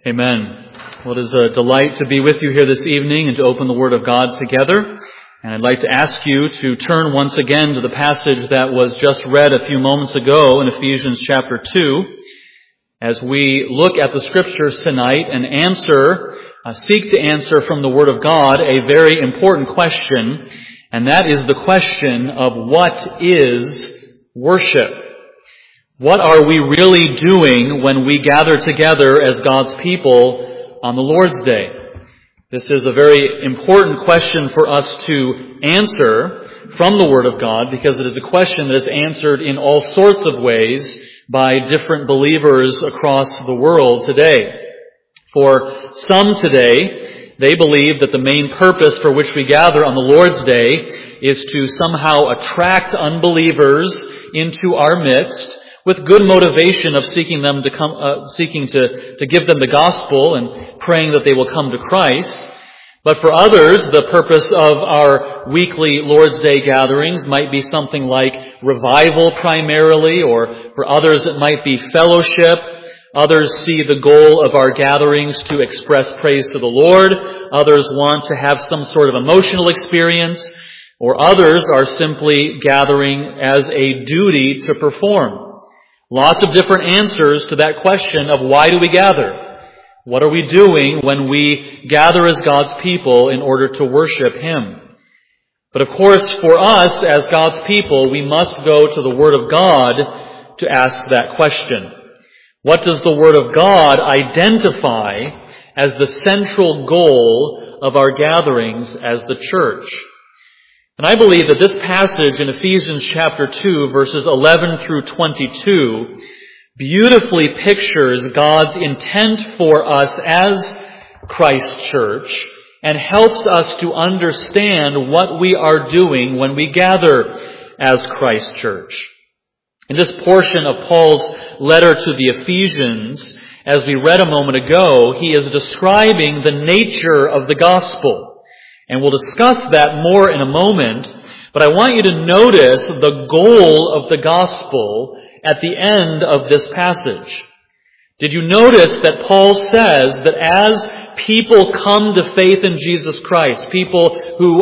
Amen. Well, it is a delight to be with you here this evening and to open the Word of God together. And I'd like to ask you to turn once again to the passage that was just read a few moments ago in Ephesians chapter 2, as we look at the Scriptures tonight and seek to answer from the Word of God a very important question, and that is the question of what is worship? What are we really doing when we gather together as God's people on the Lord's Day? This is a very important question for us to answer from the Word of God, because it is a question that is answered in all sorts of ways by different believers across the world today. For some today, they believe that the main purpose for which we gather on the Lord's Day is to somehow attract unbelievers into our midst, with good motivation of seeking to give them the gospel and praying that they will come to Christ. But for others, the purpose of our weekly Lord's Day gatherings might be something like revival primarily, or for others it might be fellowship. Others see the goal of our gatherings to express praise to the Lord. Others want to have some sort of emotional experience, or others are simply gathering as a duty to perform. Lots of different answers to that question of why do we gather? What are we doing when we gather as God's people in order to worship Him? But of course, for us as God's people, we must go to the Word of God to ask that question. What does the Word of God identify as the central goal of our gatherings as the church? And I believe that this passage in Ephesians chapter 2, verses 11 through 22, beautifully pictures God's intent for us as Christ's church and helps us to understand what we are doing when we gather as Christ's church. In this portion of Paul's letter to the Ephesians, as we read a moment ago, he is describing the nature of the gospel. And we'll discuss that more in a moment, but I want you to notice the goal of the gospel at the end of this passage. Did you notice that Paul says that as people come to faith in Jesus Christ, people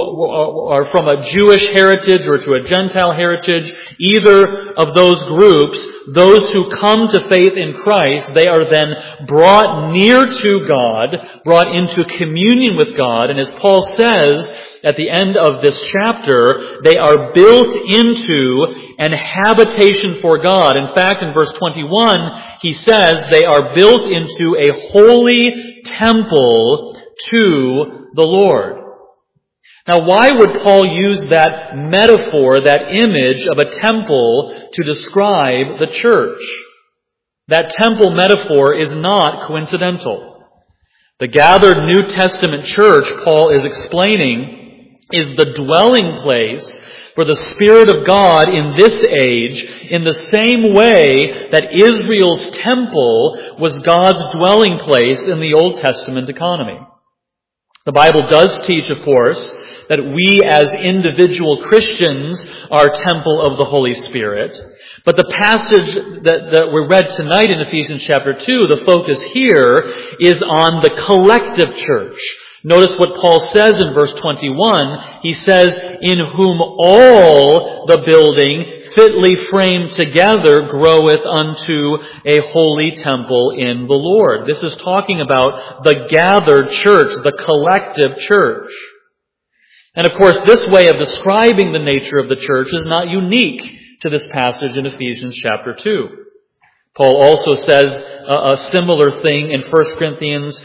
who are from a Jewish heritage or to a Gentile heritage, either of those groups, those who come to faith in Christ, they are then brought near to God, brought into communion with God, and as Paul says at the end of this chapter, they are built into an habitation for God. In fact, in verse 21, he says they are built into a holy temple to the Lord. Now, why would Paul use that metaphor, that image of a temple to describe the church? That temple metaphor is not coincidental. The gathered New Testament church, Paul is explaining, is the dwelling place for the Spirit of God in this age, in the same way that Israel's temple was God's dwelling place in the Old Testament economy. The Bible does teach, of course, that we as individual Christians are temple of the Holy Spirit. But the passage that we read tonight in Ephesians chapter 2, the focus here is on the collective church. Notice what Paul says in verse 21. He says, in whom all the building fitly framed together groweth unto a holy temple in the Lord. This is talking about the gathered church, the collective church. And of course, this way of describing the nature of the church is not unique to this passage in Ephesians chapter 2. Paul also says a similar thing in 1 Corinthians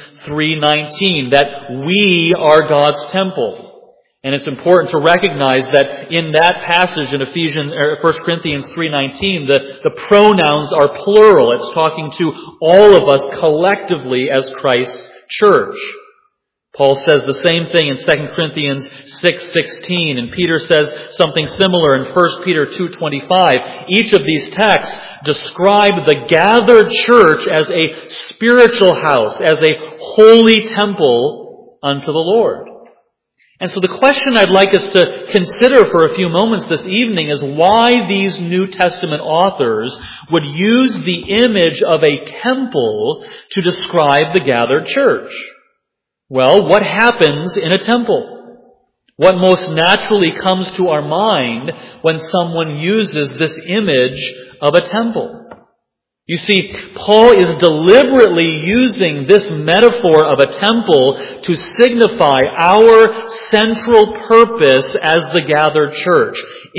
3:19, that we are God's temple. And it's important to recognize that in that passage in 1 Corinthians 3:19, the pronouns are plural. It's talking to all of us collectively as Christ's church. Paul says the same thing in 2 Corinthians 6:16, and Peter says something similar in 1 Peter 2:25. Each of these texts describe the gathered church as a spiritual house, as a holy temple unto the Lord. And so the question I'd like us to consider for a few moments this evening is why these New Testament authors would use the image of a temple to describe the gathered church. Well, what happens in a temple? What most naturally comes to our mind when someone uses this image of a temple? You see, Paul is deliberately using this metaphor of a temple to signify our central purpose as the gathered church.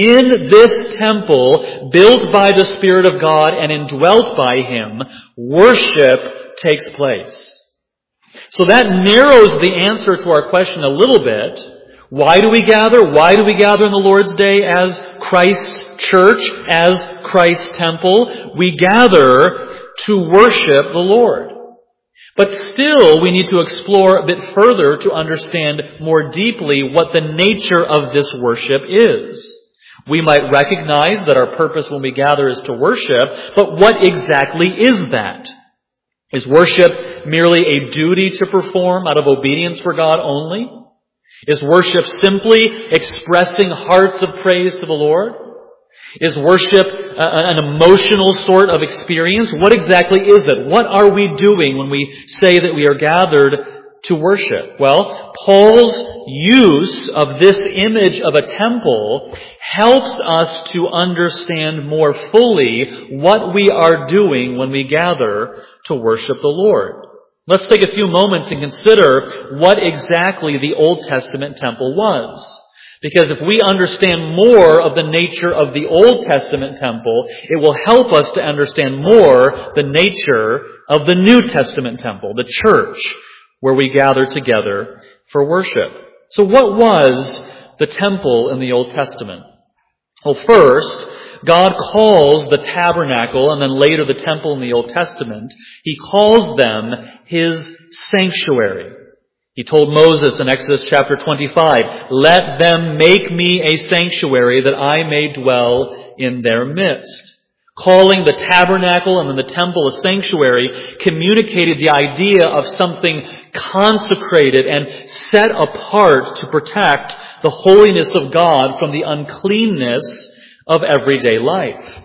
In this temple, built by the Spirit of God and indwelt by Him, worship takes place. So that narrows the answer to our question a little bit. Why do we gather? Why do we gather in the Lord's Day as Christ's church, as Christ's temple? We gather to worship the Lord. But still, we need to explore a bit further to understand more deeply what the nature of this worship is. We might recognize that our purpose when we gather is to worship, but what exactly is that? Is worship merely a duty to perform out of obedience for God only? Is worship simply expressing hearts of praise to the Lord? Is worship an emotional sort of experience? What exactly is it? What are we doing when we say that we are gathered to worship? Well, Paul's use of this image of a temple helps us to understand more fully what we are doing when we gather to worship the Lord. Let's take a few moments and consider what exactly the Old Testament temple was. Because if we understand more of the nature of the Old Testament temple, it will help us to understand more the nature of the New Testament temple, the church, where we gather together for worship. So what was the temple in the Old Testament? Well, first, God calls the tabernacle and then later the temple in the Old Testament, He calls them His sanctuary. He told Moses in Exodus chapter 25, "Let them make me a sanctuary that I may dwell in their midst." Calling the tabernacle and then the temple a sanctuary communicated the idea of something consecrated and set apart to protect the holiness of God from the uncleanness of everyday life.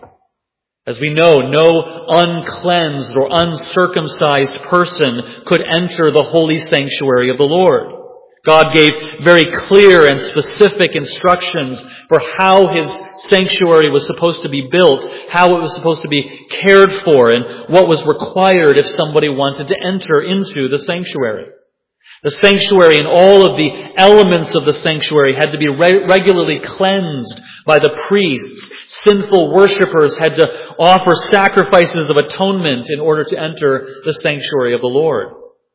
As we know, no uncleansed or uncircumcised person could enter the holy sanctuary of the Lord. God gave very clear and specific instructions for how His sanctuary was supposed to be built, how it was supposed to be cared for, and what was required if somebody wanted to enter into the sanctuary. The sanctuary and all of the elements of the sanctuary had to be regularly cleansed by the priests. Sinful worshipers had to offer sacrifices of atonement in order to enter the sanctuary of the Lord.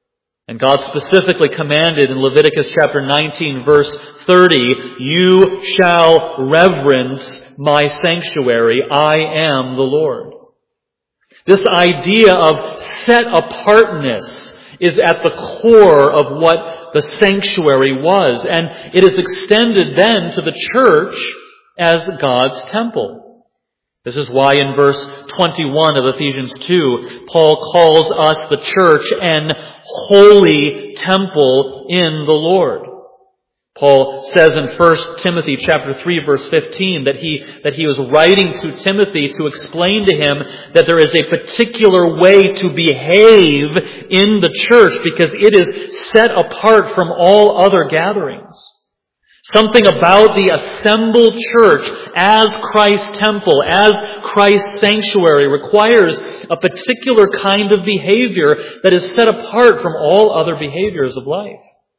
And God specifically commanded in Leviticus chapter 19 verse 30, "You shall reverence my sanctuary. I am the Lord." This idea of set apartness is at the core of what the sanctuary was. And it is extended then to the church as God's temple. This is why in verse 21 of Ephesians 2, Paul calls us the church an holy temple in the Lord. Paul says in 1 Timothy chapter 3 verse 15 that he was writing to Timothy to explain to him that there is a particular way to behave in the church because it is set apart from all other gatherings. Something about the assembled church as Christ's temple, as Christ's sanctuary requires a particular kind of behavior that is set apart from all other behaviors of life.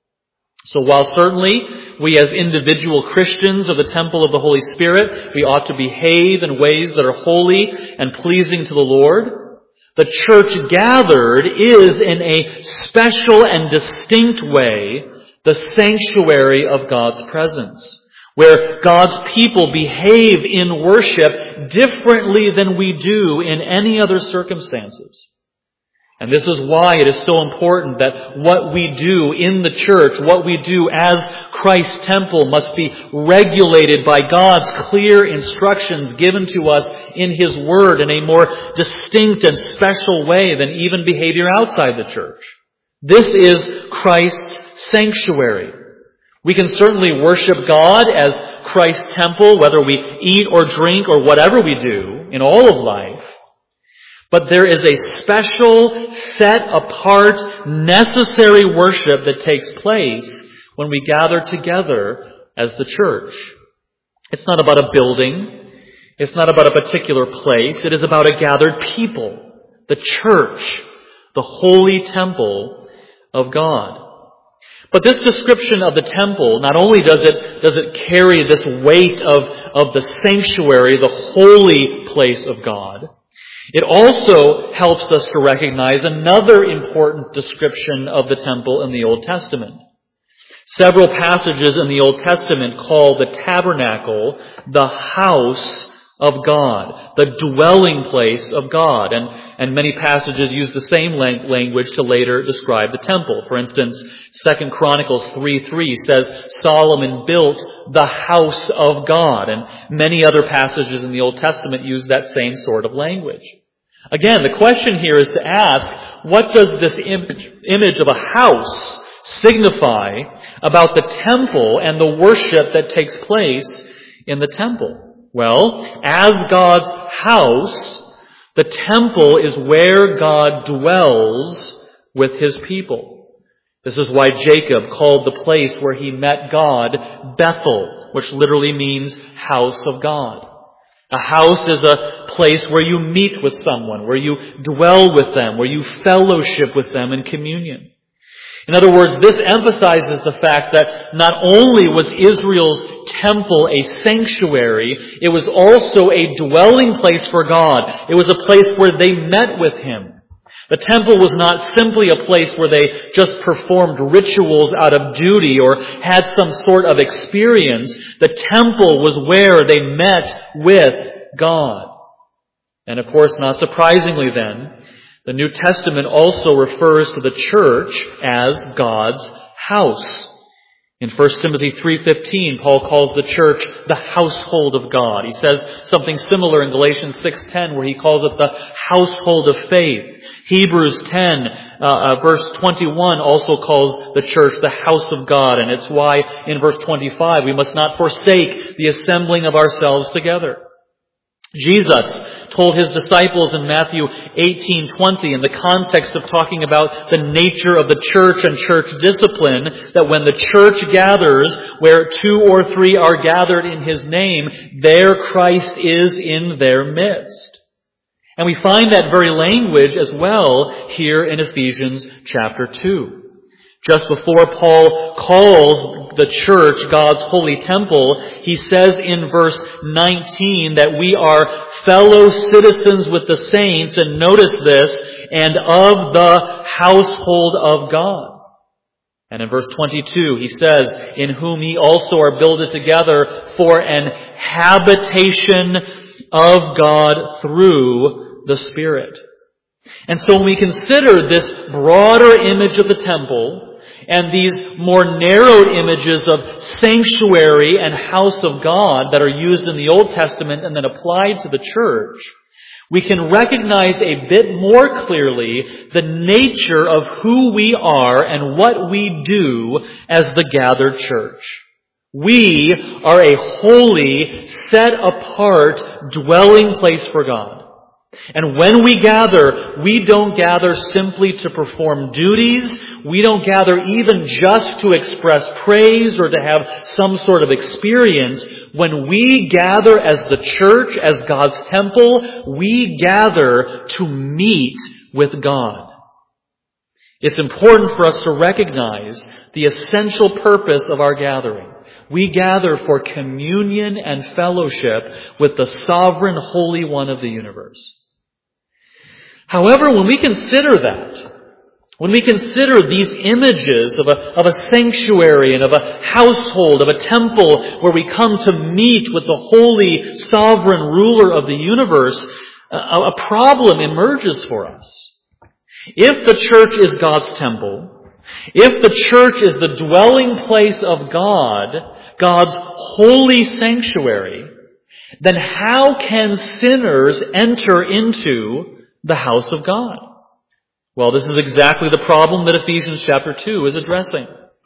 So while certainly we as individual Christians of the temple of the Holy Spirit, we ought to behave in ways that are holy and pleasing to the Lord, the church gathered is in a special and distinct way the sanctuary of God's presence, where God's people behave in worship differently than we do in any other circumstances. And this is why it is so important that what we do in the church, what we do as Christ's temple, must be regulated by God's clear instructions given to us in His Word in a more distinct and special way than even behavior outside the church. This is Christ's sanctuary. We can certainly worship God as Christ's temple, whether we eat or drink or whatever we do in all of life. But there is a special, set-apart, necessary worship that takes place when we gather together as the church. It's not about a building. It's not about a particular place. It is about a gathered people, the church, the holy temple of God. But this description of the temple, not only does it carry this weight of the sanctuary, the holy place of God, it also helps us to recognize another important description of the temple in the Old Testament. Several passages in the Old Testament call the tabernacle the house of God, the dwelling place of God. And many passages use the same language to later describe the temple. For instance, 2 Chronicles 3:3 says Solomon built the house of God. And many other passages in the Old Testament use that same sort of language. Again, the question here is to ask, what does this image of a house signify about the temple and the worship that takes place in the temple? Well, as God's house, the temple is where God dwells with His people. This is why Jacob called the place where he met God Bethel, which literally means house of God. A house is a place where you meet with someone, where you dwell with them, where you fellowship with them in communion. In other words, this emphasizes the fact that not only was Israel's temple a sanctuary, it was also a dwelling place for God. It was a place where they met with Him. The temple was not simply a place where they just performed rituals out of duty or had some sort of experience. The temple was where they met with God. And of course, not surprisingly then, the New Testament also refers to the church as God's house. In 1 Timothy 3:15, Paul calls the church the household of God. He says something similar in Galatians 6:10, where he calls it the household of faith. Hebrews 10, verse 21 also calls the church the house of God, and it's why in verse 25 we must not forsake the assembling of ourselves together. Jesus told His disciples in Matthew 18:20, in the context of talking about the nature of the church and church discipline, that when the church gathers, where 2 or 3 are gathered in His name, there Christ is in their midst. And we find that very language as well here in Ephesians chapter 2. Just before Paul calls the church God's holy temple, he says in verse 19 that we are fellow citizens with the saints, and notice this, and of the household of God. And in verse 22 he says, in whom ye also are builded together for an habitation of God through the Spirit. And so when we consider this broader image of the temple, and these more narrowed images of sanctuary and house of God that are used in the Old Testament and then applied to the church, we can recognize a bit more clearly the nature of who we are and what we do as the gathered church. We are a holy, set-apart dwelling place for God. And when we gather, we don't gather simply to perform duties. We don't gather even just to express praise or to have some sort of experience. When we gather as the church, as God's temple, we gather to meet with God. It's important for us to recognize the essential purpose of our gathering. We gather for communion and fellowship with the sovereign Holy One of the universe. However, when we consider that, when we consider these images of a sanctuary and of a household, of a temple where we come to meet with the holy sovereign ruler of the universe, a problem emerges for us. If the church is God's temple, if the church is the dwelling place of God, God's holy sanctuary, then how can sinners enter into the house of God? Well, this is exactly the problem that Ephesians chapter 2 is addressing.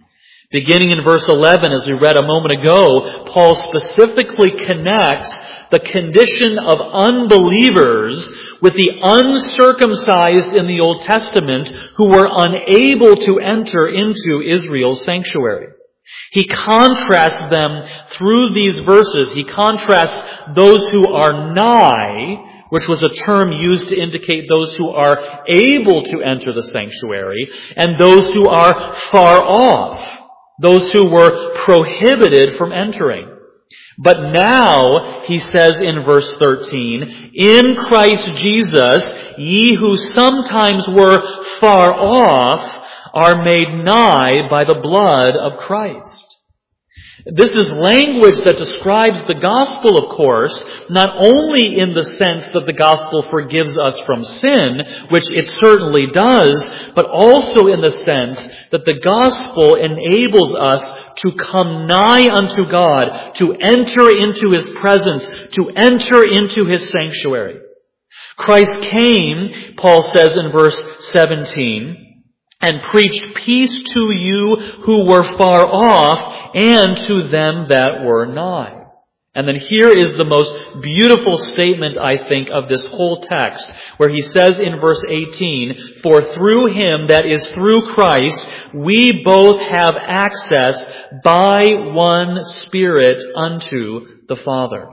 Beginning in verse 11, as we read a moment ago, Paul specifically connects the condition of unbelievers with the uncircumcised in the Old Testament who were unable to enter into Israel's sanctuary. He contrasts them through these verses. He contrasts those who are nigh, which was a term used to indicate those who are able to enter the sanctuary, and those who are far off, those who were prohibited from entering. But now, he says in verse 13, in Christ Jesus, ye who sometimes were far off are made nigh by the blood of Christ. This is language that describes the gospel, of course, not only in the sense that the gospel forgives us from sin, which it certainly does, but also in the sense that the gospel enables us to come nigh unto God, to enter into His presence, to enter into His sanctuary. Christ came, Paul says in verse 17, and preached peace to you who were far off, and to them that were nigh. And then here is the most beautiful statement, I think, of this whole text, where he says in verse 18, for through Him, that is through Christ, we both have access by one Spirit unto the Father.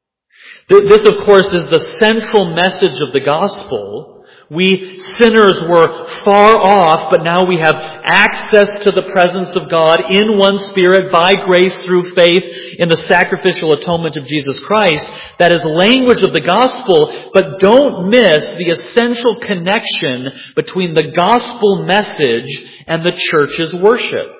This, of course, is the central message of the gospel. We sinners were far off, but now we have access to the presence of God in one Spirit by grace through faith in the sacrificial atonement of Jesus Christ. That is language of the gospel, but don't miss the essential connection between the gospel message and the church's worship.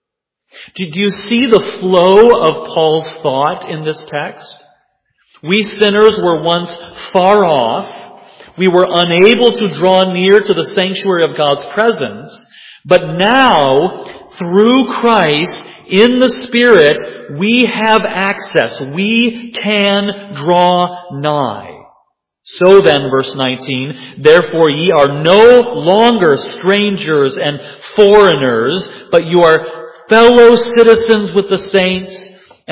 Do you see the flow of Paul's thought in this text? We sinners were once far off. We were unable to draw near to the sanctuary of God's presence, but now, through Christ, in the Spirit, we have access. We can draw nigh. So then, verse 19, therefore ye are no longer strangers and foreigners, but you are fellow citizens with the saints,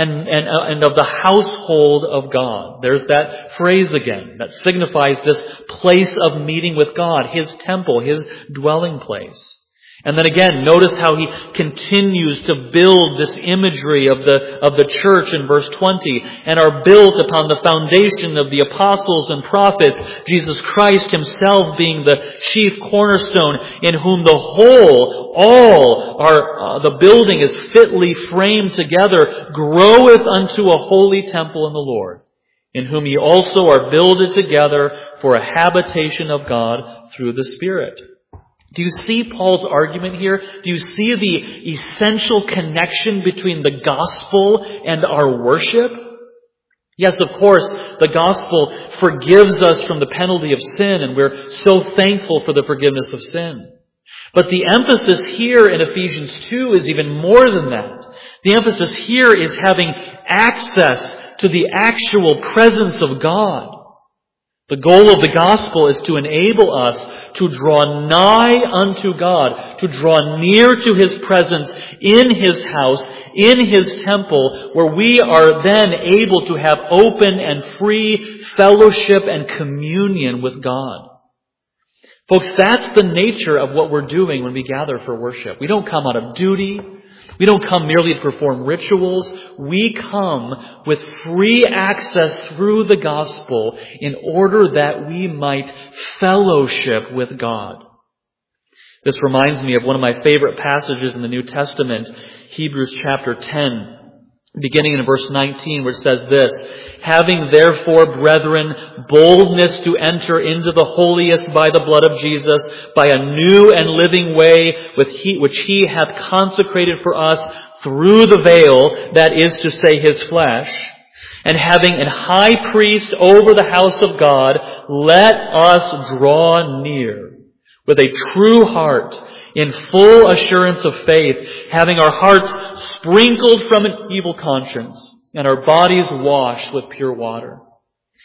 and of the household of God. There's that phrase again that signifies this place of meeting with God, His temple, His dwelling place. And then again, notice how he continues to build this imagery of the church in verse 20, and are built upon the foundation of the apostles and prophets, Jesus Christ Himself being the chief cornerstone, in whom the building is fitly framed together, groweth unto a holy temple in the Lord, in whom ye also are builded together for a habitation of God through the Spirit. Do you see Paul's argument here? Do you see the essential connection between the gospel and our worship? Yes, of course, the gospel forgives us from the penalty of sin, and we're so thankful for the forgiveness of sin. But the emphasis here in Ephesians 2 is even more than that. The emphasis here is having access to the actual presence of God. The goal of the gospel is to enable us to draw nigh unto God, to draw near to His presence in His house, in His temple, where we are then able to have open and free fellowship and communion with God. Folks, that's the nature of what we're doing when we gather for worship. We don't come out of duty. We don't come merely to perform rituals. We come with free access through the gospel in order that we might fellowship with God. This reminds me of one of my favorite passages in the New Testament, Hebrews chapter 10, beginning in verse 19, which says this, having therefore, brethren, boldness to enter into the holiest by the blood of Jesus, by a new and living way which He hath consecrated for us through the veil, that is to say, His flesh, and having an high priest over the house of God, let us draw near with a true heart, in full assurance of faith, having our hearts sprinkled from an evil conscience, and our bodies washed with pure water.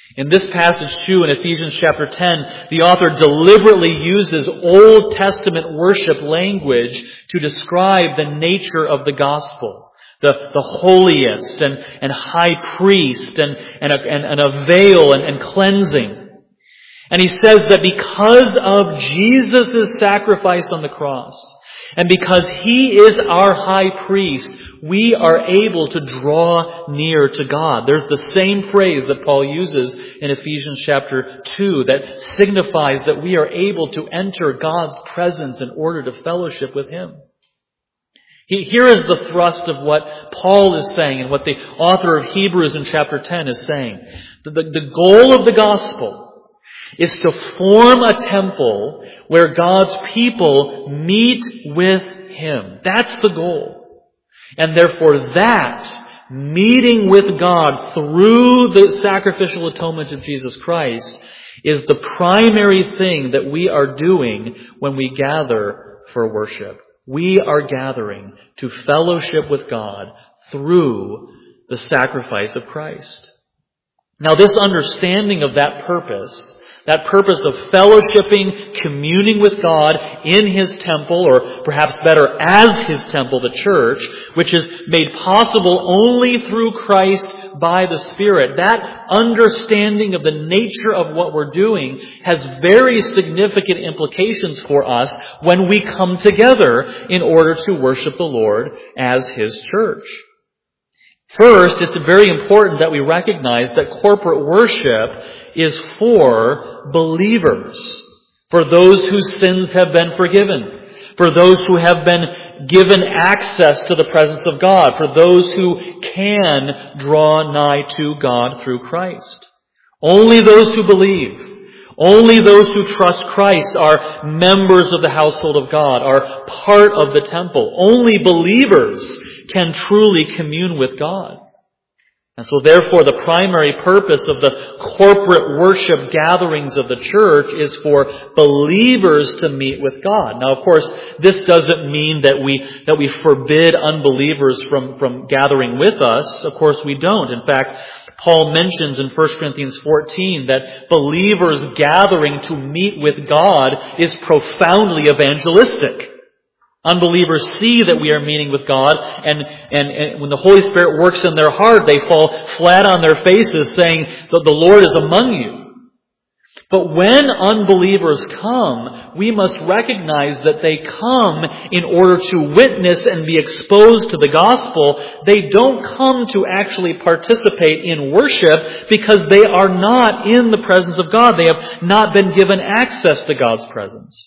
In this passage too, in Ephesians chapter 10, the author deliberately uses Old Testament worship language to describe the nature of the gospel. The holiest and high priest and a veil and cleansing. And he says that because of Jesus' sacrifice on the cross, and because He is our high priest, we are able to draw near to God. There's the same phrase that Paul uses in Ephesians chapter 2 that signifies that we are able to enter God's presence in order to fellowship with Him. Here is the thrust of what Paul is saying and what the author of Hebrews in chapter 10 is saying. The goal of the gospel is to form a temple where God's people meet with Him. That's the goal. And therefore that, meeting with God through the sacrificial atonement of Jesus Christ, is the primary thing that we are doing when we gather for worship. We are gathering to fellowship with God through the sacrifice of Christ. Now, this understanding of that purpose of fellowshipping, communing with God in His temple, or perhaps better, as His temple, the church, which is made possible only through Christ by the Spirit. That understanding of the nature of what we're doing has very significant implications for us when we come together in order to worship the Lord as His church. First, it's very important that we recognize that corporate worship is for believers, for those whose sins have been forgiven, for those who have been given access to the presence of God, for those who can draw nigh to God through Christ. Only those who believe, only those who trust Christ are members of the household of God, are part of the temple. Only believers can truly commune with God. And so therefore the primary purpose of the corporate worship gatherings of the church is for believers to meet with God. Now of course, this doesn't mean that we forbid unbelievers from gathering with us. Of course we don't. In fact, Paul mentions in 1 Corinthians 14 that believers gathering to meet with God is profoundly evangelistic. Unbelievers see that we are meeting with God, and when the Holy Spirit works in their heart, they fall flat on their faces saying that the Lord is among you. But when unbelievers come, we must recognize that they come in order to witness and be exposed to the gospel. They don't come to actually participate in worship because they are not in the presence of God. They have not been given access to God's presence.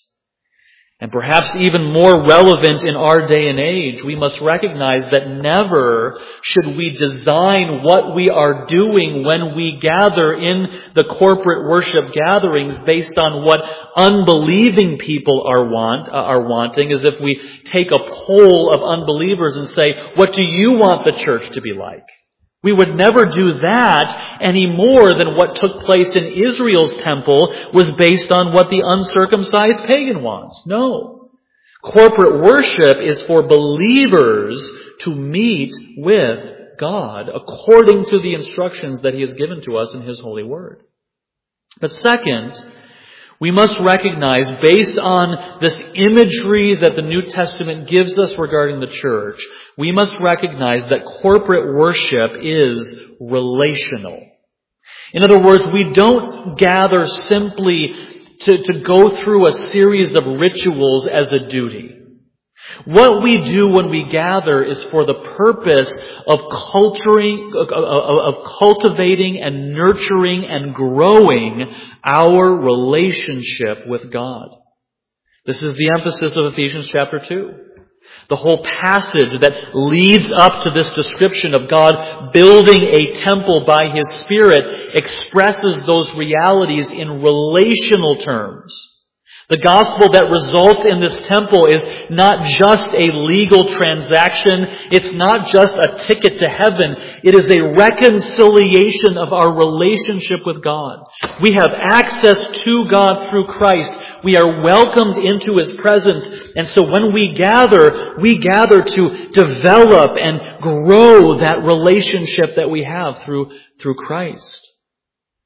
And perhaps even more relevant in our day and age, we must recognize that never should we design what we are doing when we gather in the corporate worship gatherings based on what unbelieving people are wanting, as if we take a poll of unbelievers and say, what do you want the church to be like? We would never do that any more than what took place in Israel's temple was based on what the uncircumcised pagan wants. No. Corporate worship is for believers to meet with God according to the instructions that He has given to us in His holy word. But second, we must recognize, based on this imagery that the New Testament gives us regarding the church, we must recognize that corporate worship is relational. In other words, we don't gather simply to go through a series of rituals as a duty. What we do when we gather is for the purpose of cultivating and nurturing and growing our relationship with God. This is the emphasis of Ephesians chapter 2. The whole passage that leads up to this description of God building a temple by His Spirit expresses those realities in relational terms. The gospel that results in this temple is not just a legal transaction. It's not just a ticket to heaven. It is a reconciliation of our relationship with God. We have access to God through Christ. We are welcomed into His presence. And so when we gather to develop and grow that relationship that we have through Christ.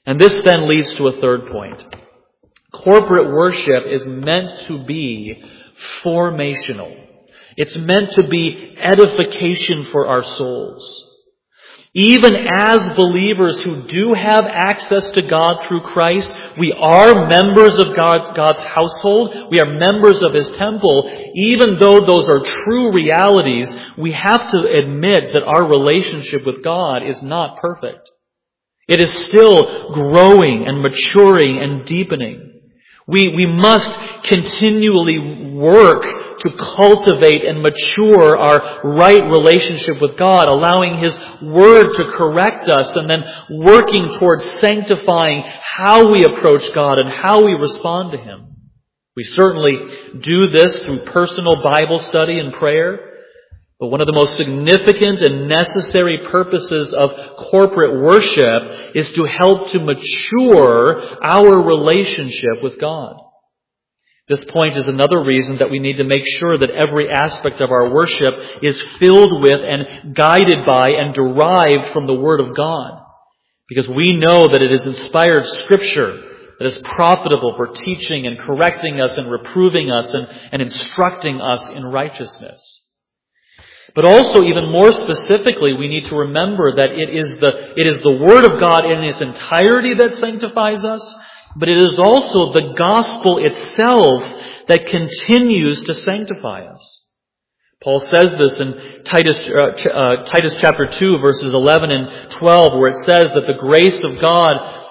And this then leads to a third point. Corporate worship is meant to be formational. It's meant to be edification for our souls. Even as believers who do have access to God through Christ, we are members of God's household. We are members of His temple. Even though those are true realities, we have to admit that our relationship with God is not perfect. It is still growing and maturing and deepening. We must continually work to cultivate and mature our right relationship with God, allowing His Word to correct us, and then working towards sanctifying how we approach God and how we respond to Him. We certainly do this through personal Bible study and prayer. But one of the most significant and necessary purposes of corporate worship is to help to mature our relationship with God. This point is another reason that we need to make sure that every aspect of our worship is filled with and guided by and derived from the Word of God. Because we know that it is inspired Scripture that is profitable for teaching and correcting us and reproving us and instructing us in righteousness. But also, even more specifically, we need to remember that it is the Word of God in its entirety that sanctifies us, but it is also the gospel itself that continues to sanctify us. Paul says this in Titus chapter 2, verses 11 and 12, where it says that the grace of God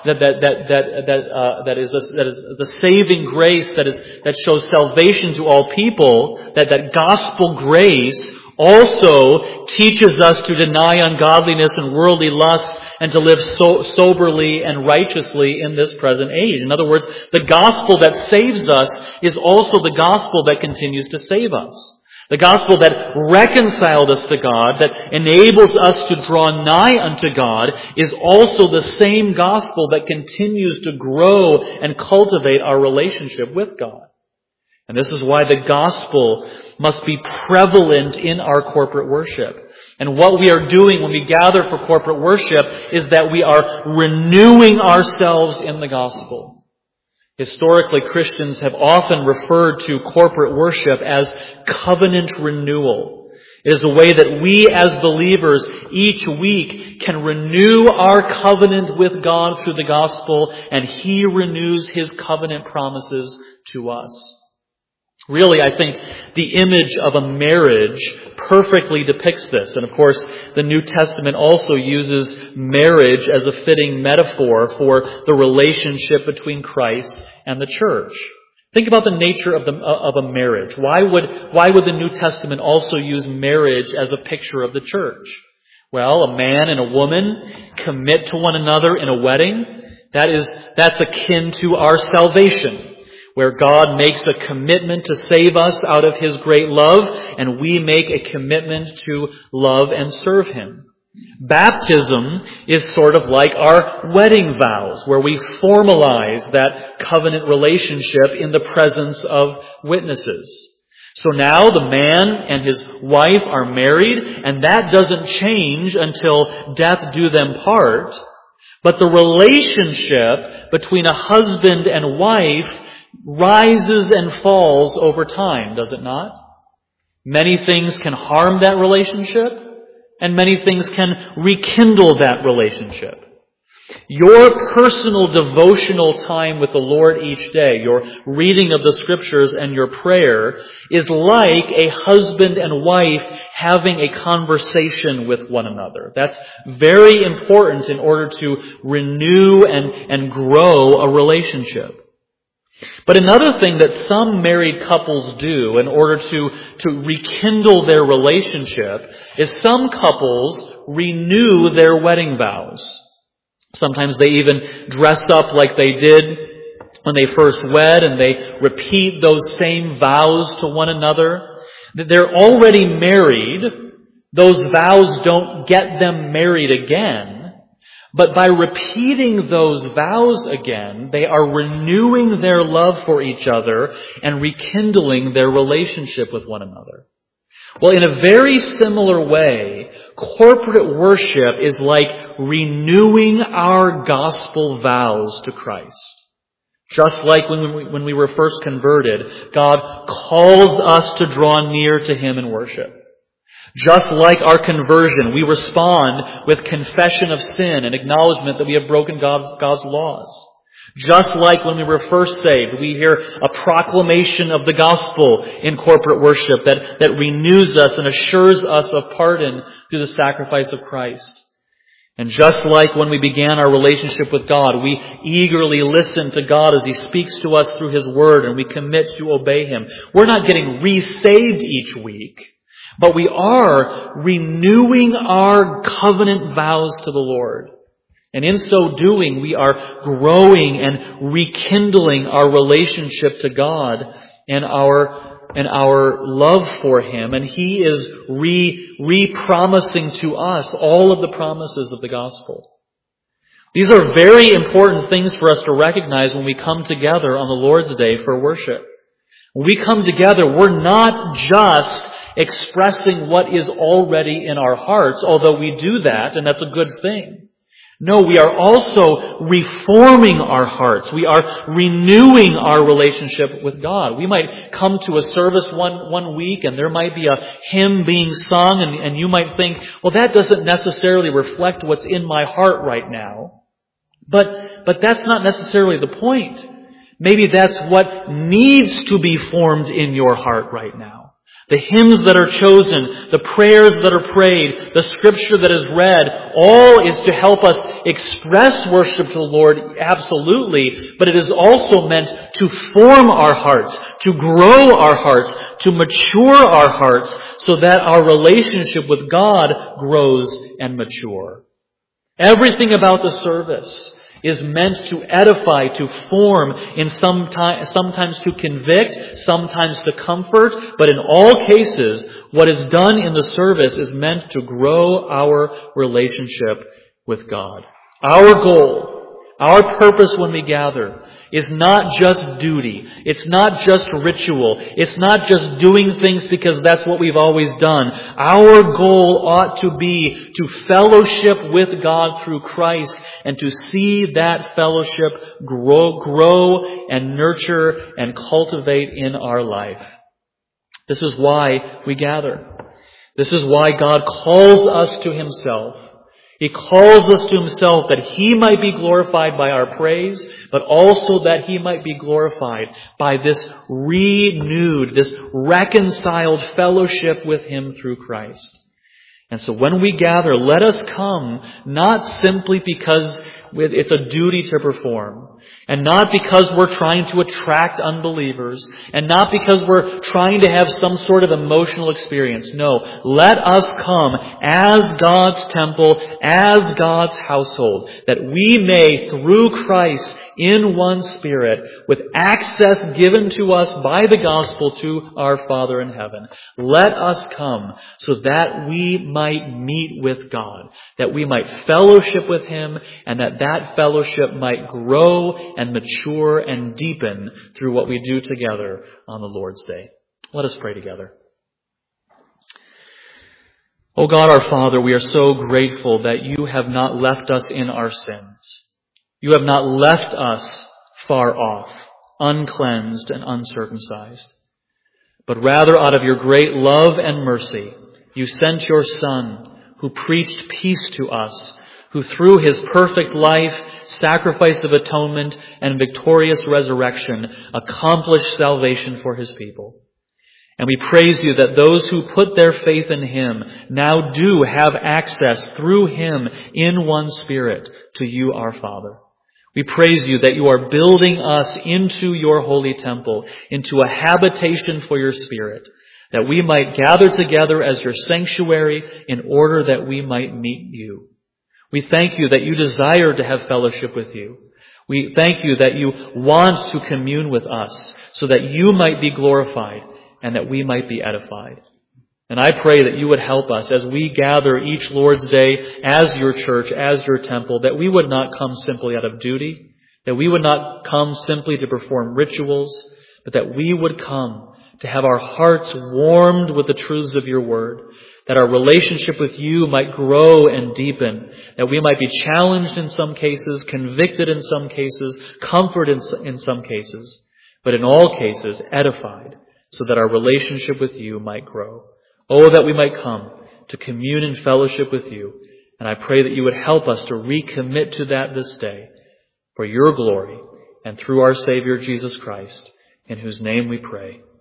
that is the saving grace that shows salvation to all people, that gospel grace also teaches us to deny ungodliness and worldly lust and to live soberly and righteously in this present age. In other words, the gospel that saves us is also the gospel that continues to save us. The gospel that reconciled us to God, that enables us to draw nigh unto God, is also the same gospel that continues to grow and cultivate our relationship with God. And this is why the gospel must be prevalent in our corporate worship. And what we are doing when we gather for corporate worship is that we are renewing ourselves in the gospel. Historically, Christians have often referred to corporate worship as covenant renewal. It is a way that we as believers each week can renew our covenant with God through the gospel, and He renews His covenant promises to us. Really, I think the image of a marriage perfectly depicts this. And of course, the New Testament also uses marriage as a fitting metaphor for the relationship between Christ and the church. Think about the nature of a marriage. Why would the New Testament also use marriage as a picture of the church? Well, a man and a woman commit to one another in a wedding. That's akin to our salvation, where God makes a commitment to save us out of His great love, and we make a commitment to love and serve Him. Baptism is sort of like our wedding vows, where we formalize that covenant relationship in the presence of witnesses. So now the man and his wife are married, and that doesn't change until death do them part. But the relationship between a husband and wife rises and falls over time, does it not? Many things can harm that relationship, and many things can rekindle that relationship. Your personal devotional time with the Lord each day, your reading of the Scriptures and your prayer, is like a husband and wife having a conversation with one another. That's very important in order to renew and grow a relationship. But another thing that some married couples do in order to rekindle their relationship is some couples renew their wedding vows. Sometimes they even dress up like they did when they first wed, and they repeat those same vows to one another. They're already married. Those vows don't get them married again. But by repeating those vows again, they are renewing their love for each other and rekindling their relationship with one another. Well, in a very similar way, corporate worship is like renewing our gospel vows to Christ. Just like when we were first converted, God calls us to draw near to Him in worship. Just like our conversion, we respond with confession of sin and acknowledgement that we have broken God's laws. Just like when we were first saved, we hear a proclamation of the gospel in corporate worship that renews us and assures us of pardon through the sacrifice of Christ. And just like when we began our relationship with God, we eagerly listen to God as He speaks to us through His Word and we commit to obey Him. We're not getting resaved each week, but we are renewing our covenant vows to the Lord. And in so doing, we are growing and rekindling our relationship to God and our love for Him. And He is re-promising to us all of the promises of the gospel. These are very important things for us to recognize when we come together on the Lord's Day for worship. When we come together, we're not just expressing what is already in our hearts, although we do that, and that's a good thing. No, we are also reforming our hearts. We are renewing our relationship with God. We might come to a service one week and there might be a hymn being sung and you might think, well, that doesn't necessarily reflect what's in my heart right now. But that's not necessarily the point. Maybe that's what needs to be formed in your heart right now. The hymns that are chosen, the prayers that are prayed, the scripture that is read, all is to help us express worship to the Lord, absolutely, but it is also meant to form our hearts, to grow our hearts, to mature our hearts, so that our relationship with God grows and mature. Everything about the service is meant to edify, to form, in sometimes to convict, sometimes to comfort, but in all cases, what is done in the service is meant to grow our relationship with God. Our goal, our purpose when we gather, is not just duty. It's not just ritual. It's not just doing things because that's what we've always done. Our goal ought to be to fellowship with God through Christ and to see that fellowship grow and nurture and cultivate in our life. This is why we gather. This is why God calls us to Himself. He calls us to Himself that He might be glorified by our praise, but also that He might be glorified by this renewed, this reconciled fellowship with Him through Christ. And so when we gather, let us come not simply because it's a duty to perform, and not because we're trying to attract unbelievers, and not because we're trying to have some sort of emotional experience. No, let us come as God's temple, as God's household, that we may, through Christ, in one Spirit, with access given to us by the gospel to our Father in heaven. Let us come so that we might meet with God, that we might fellowship with Him, and that fellowship might grow and mature and deepen through what we do together on the Lord's Day. Let us pray together. O God our Father, we are so grateful that You have not left us in our sins. You have not left us far off, uncleansed and uncircumcised. But rather, out of Your great love and mercy, You sent Your Son, who preached peace to us, who through His perfect life, sacrifice of atonement, and victorious resurrection accomplished salvation for His people. And we praise You that those who put their faith in Him now do have access through Him in one Spirit to You, our Father. We praise You that You are building us into Your holy temple, into a habitation for Your Spirit, that we might gather together as Your sanctuary in order that we might meet You. We thank You that You desire to have fellowship with You. We thank You that You want to commune with us so that You might be glorified and that we might be edified. And I pray that You would help us as we gather each Lord's Day as Your church, as Your temple, that we would not come simply out of duty, that we would not come simply to perform rituals, but that we would come to have our hearts warmed with the truths of your word, that our relationship with you might grow and deepen, that we might be challenged in some cases, convicted in some cases, comforted in some cases, but in all cases edified, so that our relationship with you might grow. Oh, that we might come to commune and fellowship with you. And I pray that you would help us to recommit to that this day for your glory and through our Savior Jesus Christ, in whose name we pray.